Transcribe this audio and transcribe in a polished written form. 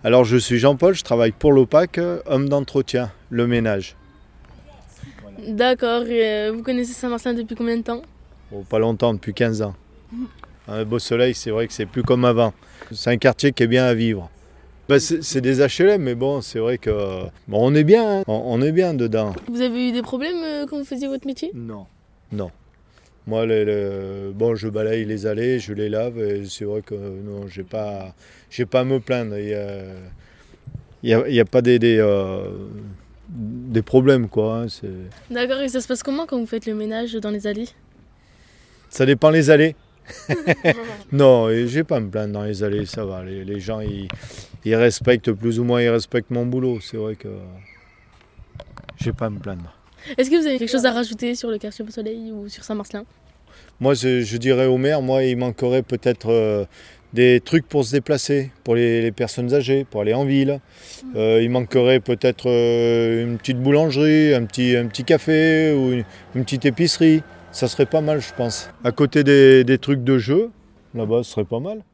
Alors je suis Jean-Paul, je travaille pour l'OPAC, homme d'entretien, le ménage. D'accord, et vous connaissez Saint-Martin depuis combien de temps? Bon, pas longtemps, depuis 15 ans. Un beau soleil, c'est vrai que c'est plus comme avant. C'est un quartier qui est bien à vivre. C'est des HLM, mais bon, c'est vrai que on est bien, hein. On est bien dedans. Vous avez eu des problèmes quand vous faisiez votre métier? Non. Moi, bon, je balaye les allées, je les lave, et c'est vrai que non, j'ai pas à me plaindre. Il y a pas des problèmes, quoi, hein, D'accord, et ça se passe comment quand vous faites le ménage dans les allées? Ça dépend les allées. Non, et j'ai pas à me plaindre dans les allées, ça va. Les gens, ils respectent plus ou moins, ils respectent mon boulot. C'est vrai que j'ai pas à me plaindre. Est-ce que vous avez quelque chose à rajouter sur le quartier Beau Soleil ou sur Saint-Marcelin? Moi, je dirais au maire, il manquerait peut-être des trucs pour se déplacer, pour les personnes âgées, pour aller en ville. Il manquerait peut-être une petite boulangerie, un petit café ou une petite épicerie. Ça serait pas mal, je pense. À côté des trucs de jeu, là-bas, ce serait pas mal.